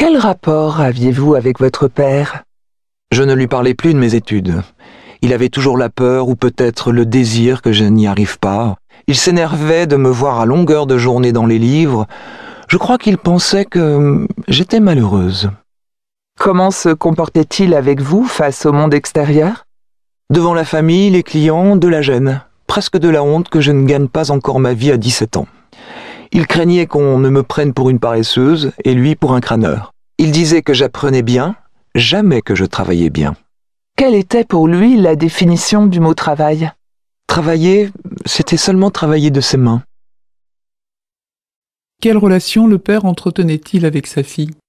Quel rapport aviez-vous avec votre père? Je ne lui parlais plus de mes études. Il avait toujours la peur ou peut-être le désir que je n'y arrive pas. Il s'énervait de me voir à longueur de journée dans les livres. Je crois qu'il pensait que j'étais malheureuse. Comment se comportait-il avec vous face au monde extérieur? Devant la famille, les clients, de la gêne, presque de la honte que je ne gagne pas encore ma vie à 17 ans. Il craignait qu'on ne me prenne pour une paresseuse et lui pour un crâneur. Il disait que j'apprenais bien, jamais que je travaillais bien. Quelle était pour lui la définition du mot travail? Travailler, c'était seulement travailler de ses mains. Quelle relation le père entretenait-il avec sa fille?